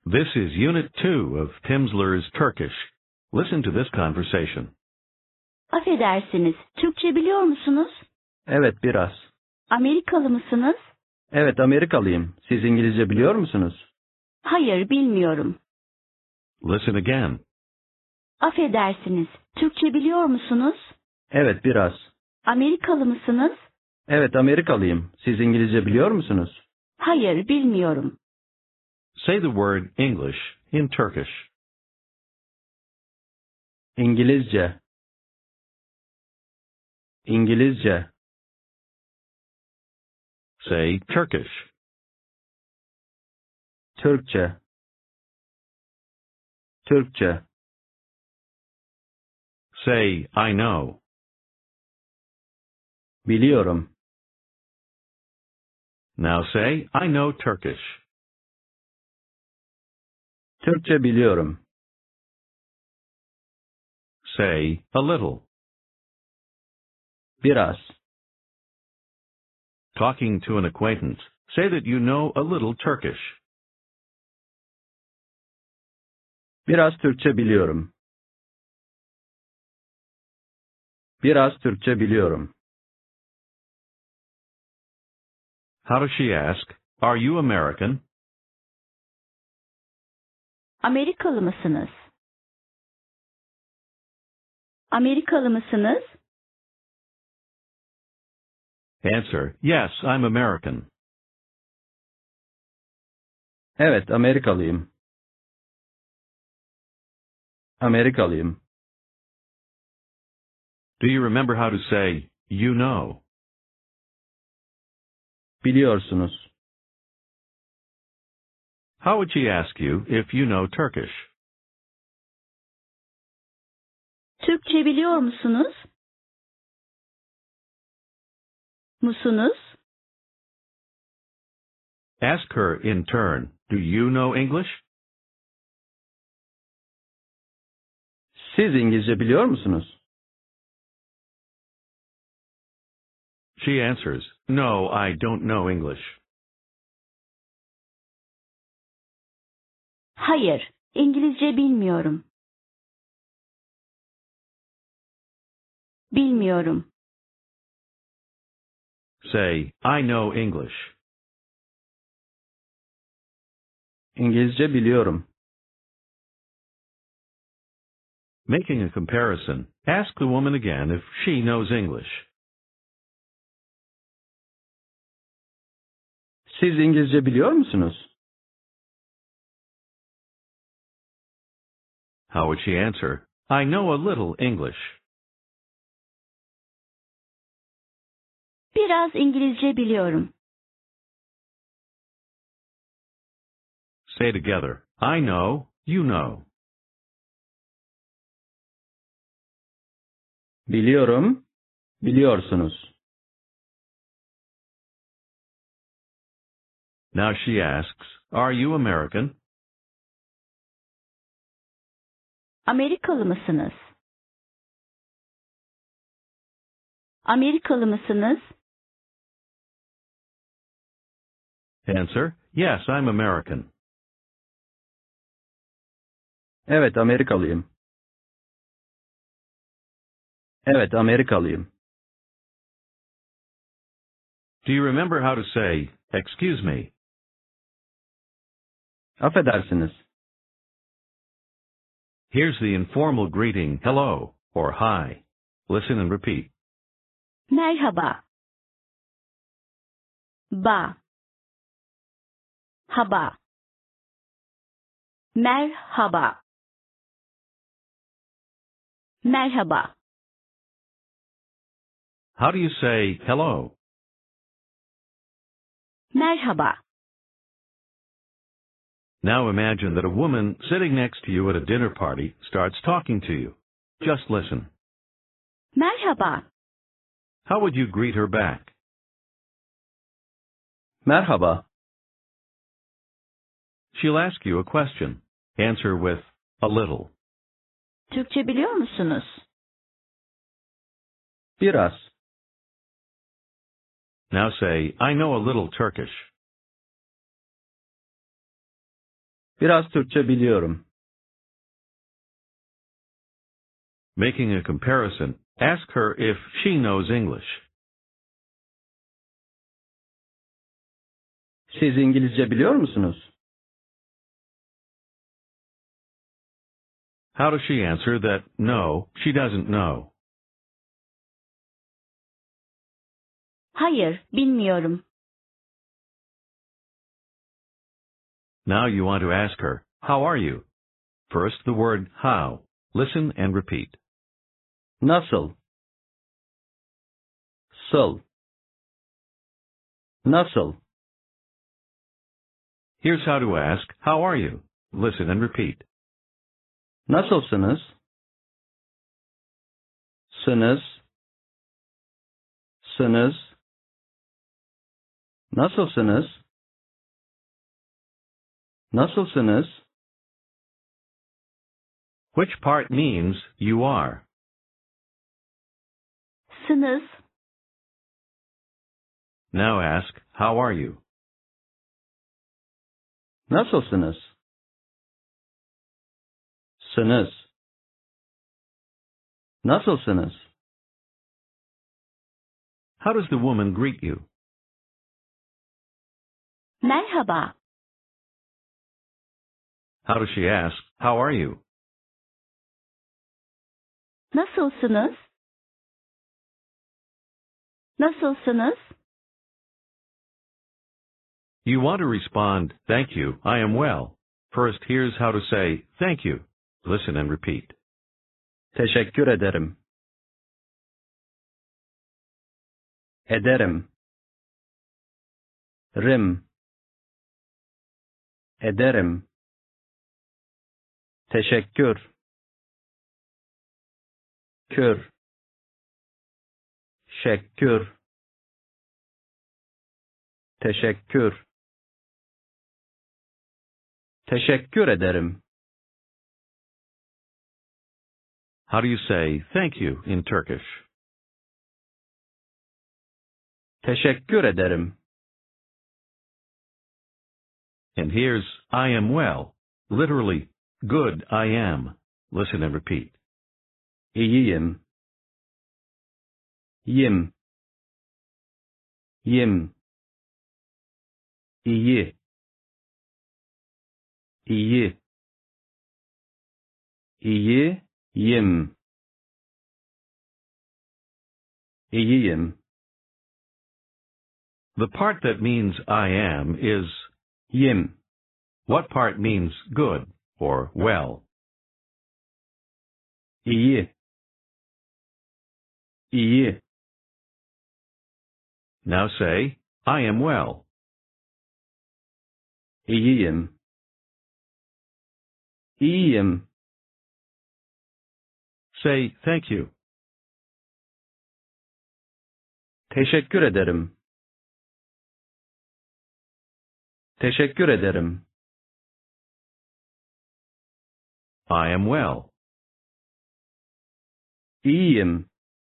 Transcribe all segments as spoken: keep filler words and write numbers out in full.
This is Unit two of Timslers Turkish. Listen to this conversation. Affedersiniz, Türkçe biliyor musunuz? Evet, biraz. Amerikalı mısınız? Evet, Amerikalıyım. Siz İngilizce biliyor musunuz? Hayır, bilmiyorum. Listen again. Affedersiniz, Türkçe biliyor musunuz? Evet, biraz. Amerikalı mısınız? Evet, Amerikalıyım. Siz İngilizce biliyor musunuz? Hayır, bilmiyorum. Say the word English in Turkish. İngilizce. İngilizce. Say Turkish. Türkçe. Türkçe. Say I know. Biliyorum. Now say I know Turkish. Türkçe biliyorum. Say a little. Biraz. Talking to an acquaintance, say that you know a little Turkish. Biraz Türkçe biliyorum. Biraz Türkçe biliyorum. How does she ask? Are you American? Amerikalı mısınız? Amerikalı mısınız? Answer, yes, I'm American. Evet, Amerikalıyım. Amerikalıyım. Do you remember how to say, you know? Biliyorsunuz. How would she ask you if you know Turkish? Türkçe biliyor musunuz? Musunuz? Ask her in turn, do you know English? Siz İngilizce biliyor musunuz? She answers, no, I don't know English. Hayır, İngilizce bilmiyorum. Bilmiyorum. Say, I know English. İngilizce biliyorum. Making a comparison, ask the woman again if she knows English. Siz İngilizce biliyor musunuz? How would she answer? I know a little English. Biraz İngilizce biliyorum. Say together, I know, you know. Biliyorum. Biliyorsunuz. Now she asks, are you American? Amerikalı mısınız? Amerikalı mısınız? Answer, yes, I'm American. Evet, Amerikalıyım. Evet, Amerikalıyım. Do you remember how to say, excuse me? Affedersiniz. Here's the informal greeting, hello, or hi. Listen and repeat. Merhaba. Ba. Haba. Merhaba. Merhaba. How do you say hello? Merhaba. Now imagine that a woman sitting next to you at a dinner party starts talking to you. Just listen. Merhaba. How would you greet her back? Merhaba. She'll ask you a question. Answer with a little. Türkçe biliyor musunuz? Biraz. Now say, I know a little Turkish. Biraz Türkçe biliyorum. Making a comparison, ask her if she knows English. Siz İngilizce biliyor musunuz? How does she answer that no, she doesn't know? Hayır, bilmiyorum. Now you want to ask her, how are you? First, the word how. Listen and repeat. Nasıl? Sıl. Nasıl? Here's how to ask, how are you? Listen and repeat. Nasılsınız? Sınız. Sınız. Nasılsınız? Nasılsınız? Which part means you are? Sınız. Now ask, how are you? Nasılsınız? Sınız. Nasılsınız? How does the woman greet you? Merhaba. How does she ask, how are you? Nasılsınız? Nasılsınız? You want to respond, thank you, I am well. First, here's how to say, thank you. Listen and repeat. Teşekkür ederim. Ederim. Rim. Ederim. Teşekkür. Kür. Şekkür. Teşekkür. Teşekkür ederim. How do you say thank you in Turkish? Teşekkür ederim. And here's I am well. Literally, good I am. Listen and repeat. İyiyim. Yim. Yim. İyi. İyi. İyi. Yim. İyiyim. The part that means I am is Yim. what part means good or well? İyi. İyi. Now say, I am well. İyiyim. İyiyim. Say thank you. Teşekkür ederim. Teşekkür ederim. I am well. İyiyim.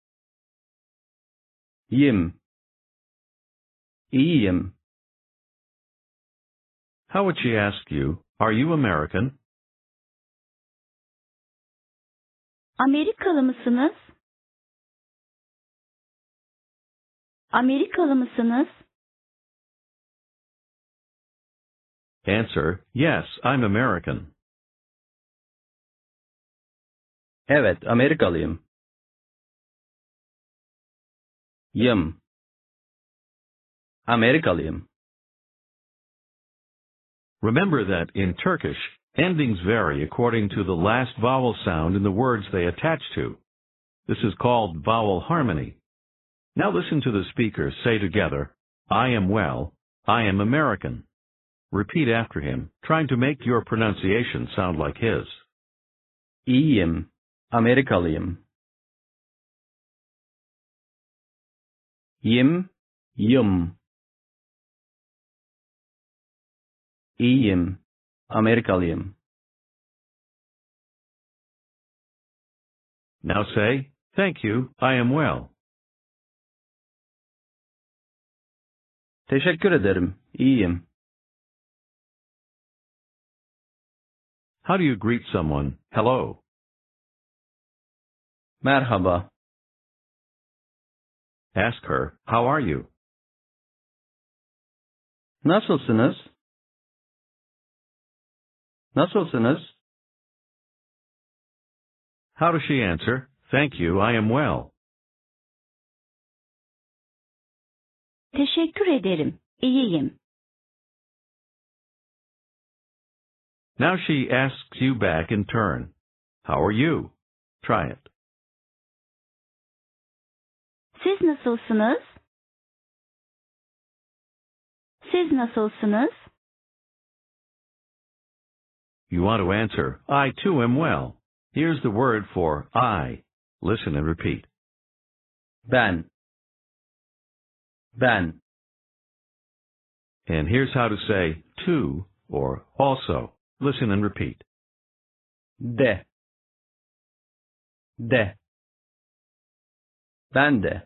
Yim. İyiyim. How would she ask you, are you American? Amerikalı mısınız? Amerikalı mısınız? Answer, yes, I'm American. Evet, Amerikalıyım. Yım. Amerikalıyım. Remember that in Turkish, endings vary according to the last vowel sound in the words they attach to. This is called vowel harmony. Now listen to the speaker say together, I am well, I am American. Repeat after him, trying to make your pronunciation sound like his. İyiyim. Amerikalıyım. Yim. Yım. İyiyim. Amerikalıyım. Now say, thank you, I am well. Teşekkür ederim. İyiyim. How do you greet someone? Hello. Merhaba. Ask her, how are you? Nasılsınız? Nasılsınız? How does she answer? Thank you, I am well. Teşekkür ederim. İyiyim. Now she asks you back in turn. How are you? Try it. Siz nasılsınız? Siz nasılsınız? You want to answer, I too am well. Here's the word for I. Listen and repeat. Ben. Ben. And here's how to say too or also. Listen and repeat. De. De. Ben de.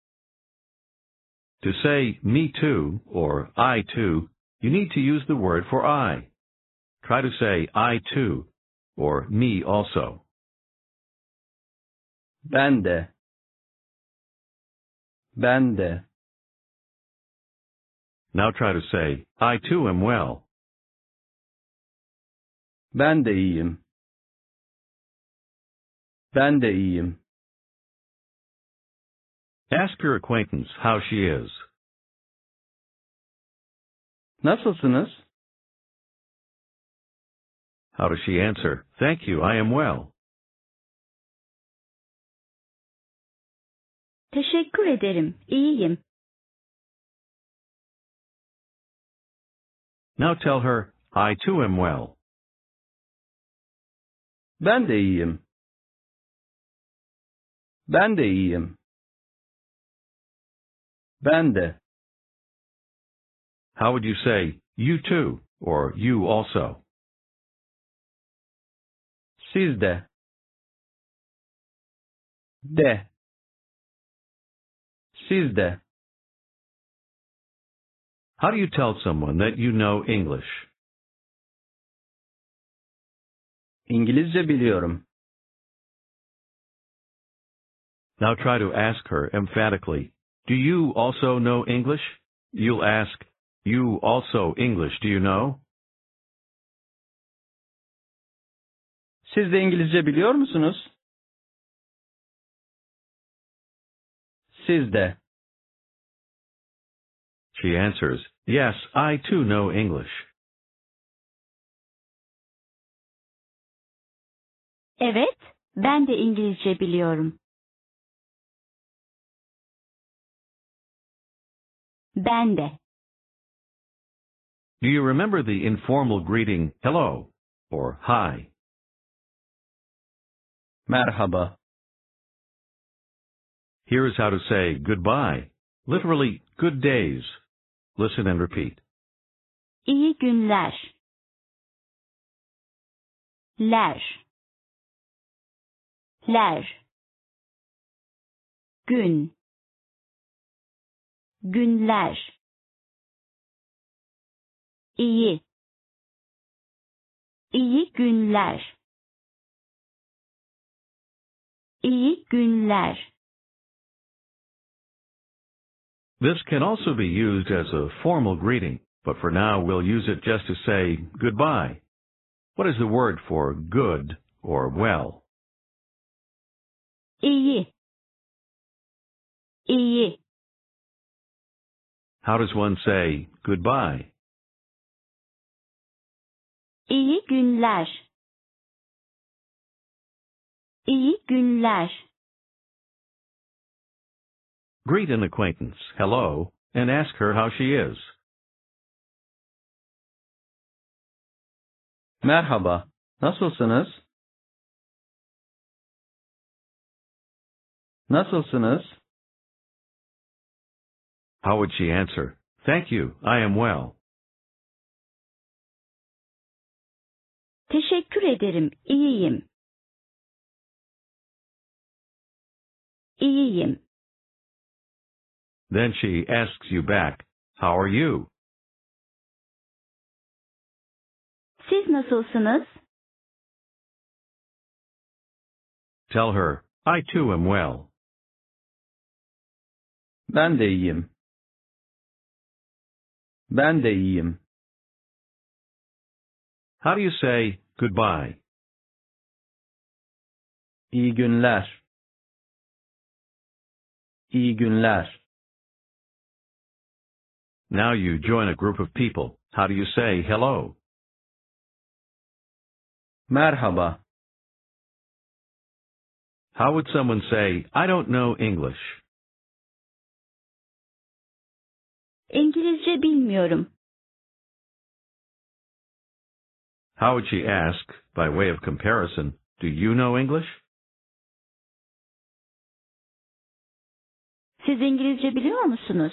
To say me too or I too, you need to use the word for I. Try to say I too or me also. Ben de. Ben de. Now try to say I too am well. Ben de iyiyim. Ben de iyiyim. Ask your acquaintance how she is. Nasılsınız? How does she answer? Thank you, I am well. Teşekkür ederim. İyiyim. Now tell her, I too am well. Ben de iyiyim. Ben de iyiyim. Ben de. How would you say, you too, or you also? Siz de. De. Siz de. How do you tell someone that you know English? İngilizce biliyorum. Now try to ask her emphatically, do you also know English? You'll ask, you also English, do you know? Siz de İngilizce biliyor musunuz? Siz de. She answers, yes, I too know English. Evet, ben de İngilizce biliyorum. Ben de. Do you remember the informal greeting, hello, or hi? Merhaba. Here is how to say goodbye, literally good days. Listen and repeat. İyi günler. Ler. Ler. Gün. Günler. İyi. İyi günler. İyi günler. This can also be used as a formal greeting, but for now we'll use it just to say goodbye. What is the word for good or well? İyi. İyi. How does one say goodbye? İyi günler. İyi günler. Greet an acquaintance, hello, and ask her how she is. Merhaba. Nasılsınız? Nasılsınız? How would she answer? Thank you, I am well. Teşekkür ederim. İyiyim. İyiyim. Then she asks you back, how are you? Siz nasılsınız? Tell her, I too am well. Ben de iyiyim. Ben de iyiyim. How do you say goodbye? İyi günler. İyi günler. Now you join a group of people. How do you say hello? Merhaba. How would someone say, I don't know English? İngilizce bilmiyorum. How would she ask, by way of comparison, do you know English? Siz İngilizce biliyor musunuz?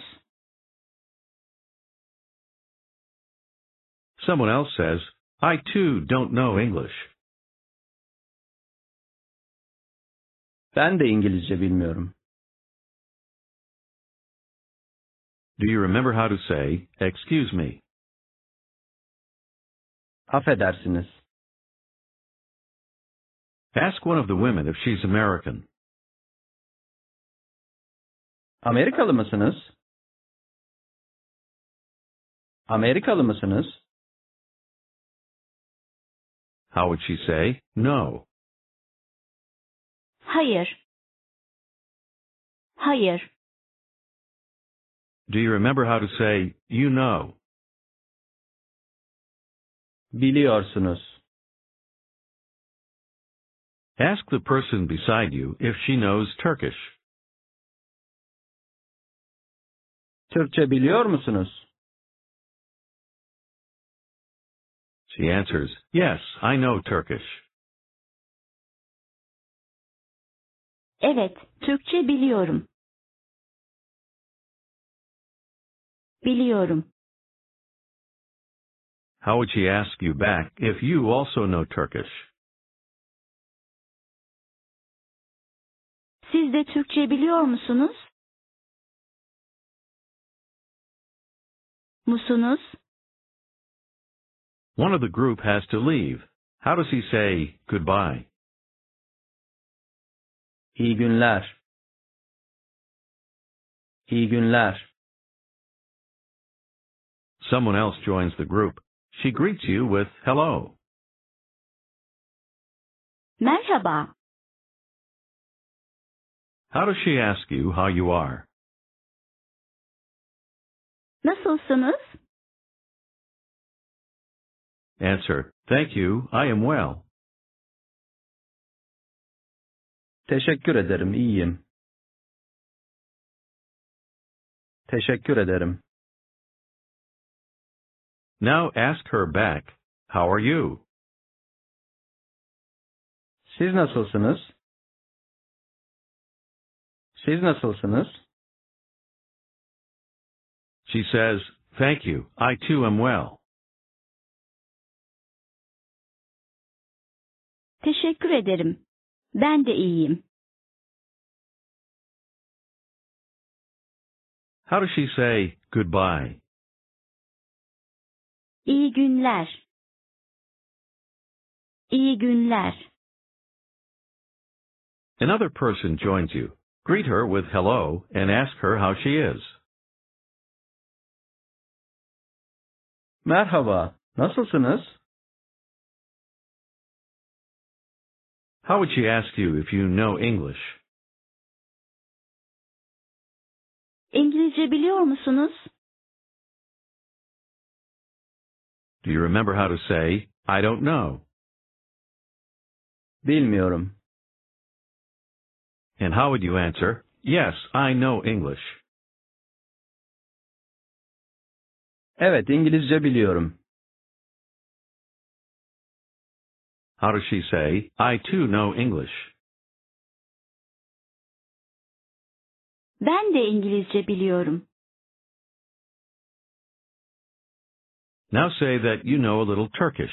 Someone else says, I too don't know English. Ben de İngilizce bilmiyorum. Do you remember how to say, excuse me? Affedersiniz. Ask one of the women if she's American. Amerikalı mısınız? Amerikalı mısınız? How would she say, no? Hayır. Hayır. Do you remember how to say, you know? Biliyorsunuz. Ask the person beside you if she knows Turkish. Türkçe biliyor musunuz? She answers, yes, I know Turkish. Evet, Türkçe biliyorum. Biliyorum. How would she ask you back if you also know Turkish? Siz de Türkçe biliyor musunuz? Musunuz? One of the group has to leave. How does he say goodbye? İyi günler. İyi günler. Someone else joins the group. She greets you with hello. Merhaba. How does she ask you how you are? Nasılsınız? Answer, thank you, I am well. Teşekkür ederim, iyiyim. Teşekkür ederim. Now ask her back, how are you? Siz nasılsınız? Siz nasılsınız? She says, thank you, I too am well. Teşekkür ederim. Ben de iyiyim. How does she say goodbye? İyi günler. İyi günler. Another person joins you. Greet her with hello and ask her how she is. Merhaba, nasılsınız? How would she ask you if you know English? İngilizce biliyor musunuz? Do you remember how to say, I don't know? Bilmiyorum. And how would you answer, yes, I know English? Evet, İngilizce biliyorum. How does she say, I too know English? Ben de İngilizce biliyorum. Now say that you know a little Turkish.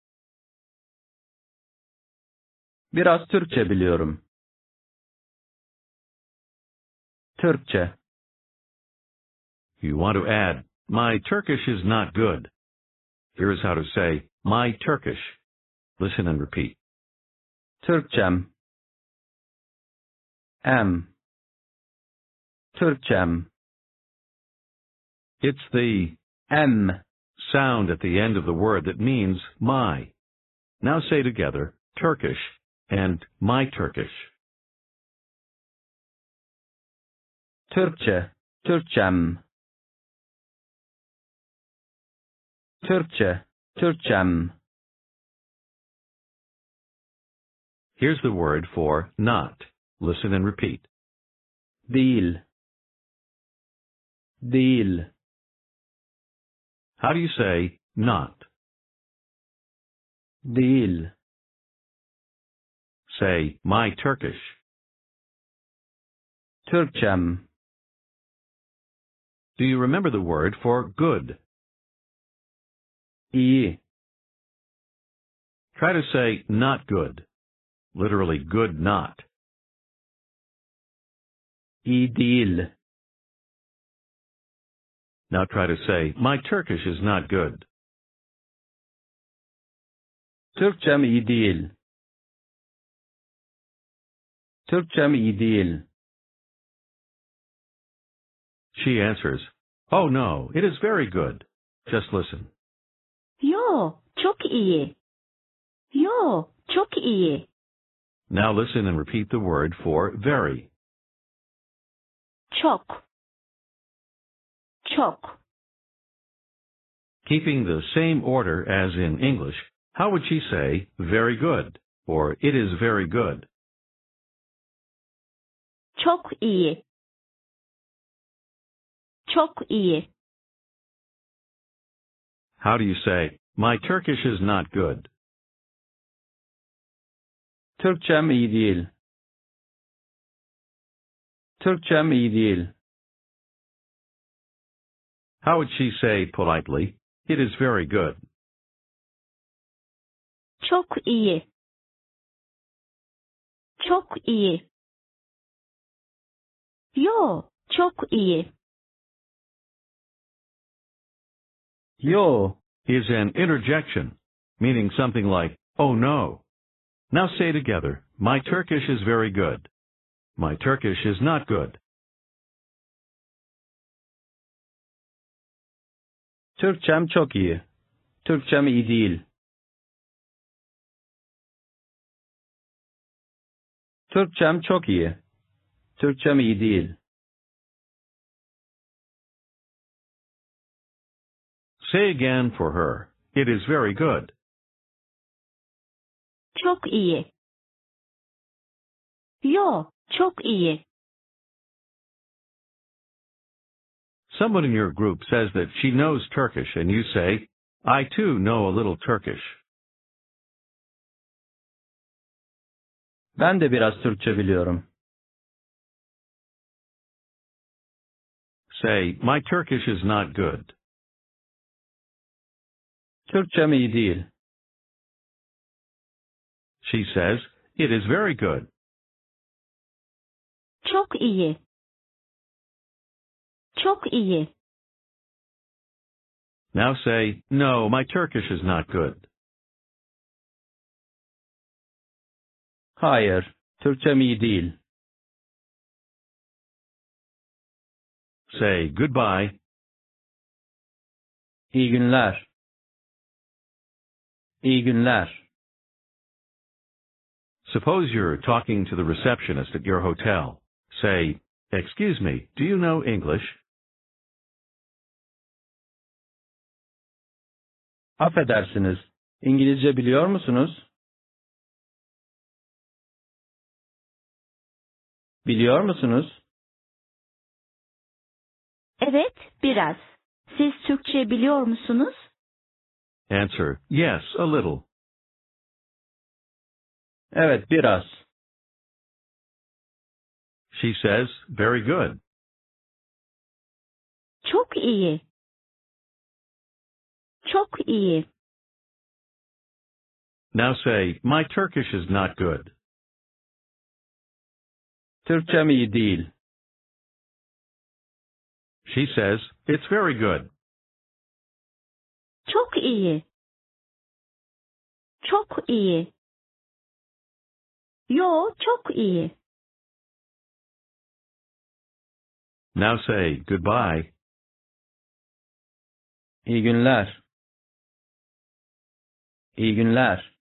Biraz Türkçe biliyorum. Türkçe. You want to add, my Turkish is not good. Here is how to say, my Turkish. Listen and repeat. Türkçem. Em. Türkçem. It's the Em. sound at the end of the word that means my. Now say together, Turkish and my Turkish. Türkçe. Türkçem. Türkçe. Türkçem. Here's the word for not. Listen and repeat. Değil. Değil. How do you say not? Değil. Say my Turkish. Türkçem. Do you remember the word for good? İyi. Try to say not good. Literally good not. İyi değil. Now try to say my Turkish is not good. Türkçem iyi değil. Türkçem iyi değil. She answers, oh no, it is very good. Just listen. Yo, çok iyi. Yo, çok iyi. Now listen and repeat the word for very. Çok. Çok. Keeping the same order as in English, how would she say very good or it is very good? Çok iyi. Çok iyi. How do you say my Turkish is not good? Türkçem iyi değil. Türkçem iyi değil. How would she say politely, it is very good? Çok iyi. Çok iyi. Yo, çok iyi. Yo. Is an interjection, meaning something like, oh no. Now say together, my Turkish is very good. My Turkish is not good. Türkçem çok iyi. Türkçem iyi değil. Türkçem çok iyi. Türkçem iyi değil. Say again for her, it is very good. Çok iyi. Yo, çok iyi. Someone in your group says that she knows Turkish and you say, I too know a little Turkish. Ben de biraz Türkçe biliyorum. Say, my Turkish is not good. Türkçem iyi değil. She says, it is very good. Çok iyi. Çok iyi. Now say, no, my Turkish is not good. Hayır, Türkçem iyi değil. Say, goodbye. İyi günler. İyi günler. Suppose you're talking to the receptionist at your hotel. Say, excuse me, do you know English? Affedersiniz, İngilizce biliyor musunuz? Biliyor musunuz? Evet, biraz. Siz Türkçe biliyor musunuz? Answer, yes, a little. Evet, biraz. She says, very good. Çok iyi. Çok iyi. Now say, my Turkish is not good. Türkçem iyi değil. She says, it's very good. Çok iyi. Çok iyi. Yo, çok iyi. Now say goodbye. İyi günler. İyi günler.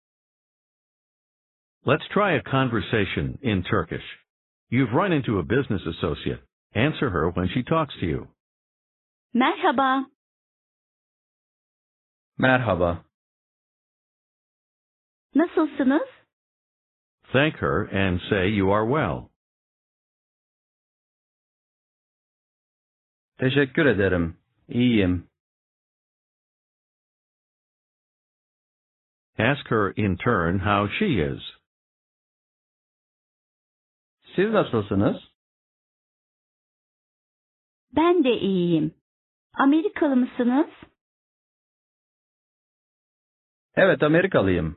Let's try a conversation in Turkish. You've run into a business associate. Answer her when she talks to you. Merhaba. Merhaba. Nasılsınız? Thank her and say you are well. Teşekkür ederim. İyiyim. Ask her in turn how she is. Siz nasılsınız? Ben de iyiyim. Amerikalı mısınız? Evet, Amerikalıyım.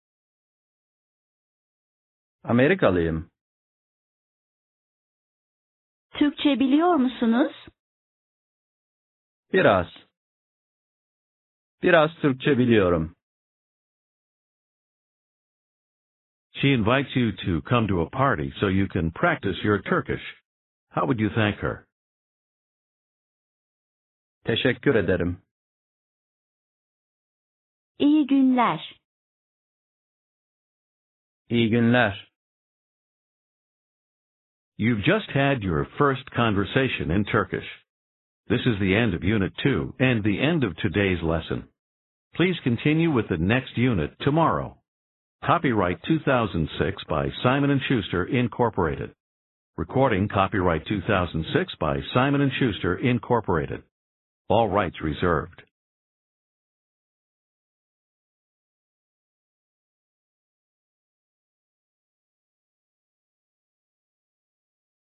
Amerikalıyım. Türkçe biliyor musunuz? Biraz. Biraz Türkçe biliyorum. She invites you to come to a party so you can practice your Turkish. How would you thank her? Teşekkür ederim. İyi günler. İyi günler. You've just had your first conversation in Turkish. This is the end of Unit two and the end of today's lesson. Please continue with the next unit tomorrow. Copyright two thousand six by Simon and Schuster, Incorporated. Recording copyright two thousand six by Simon and Schuster, Incorporated. All rights reserved.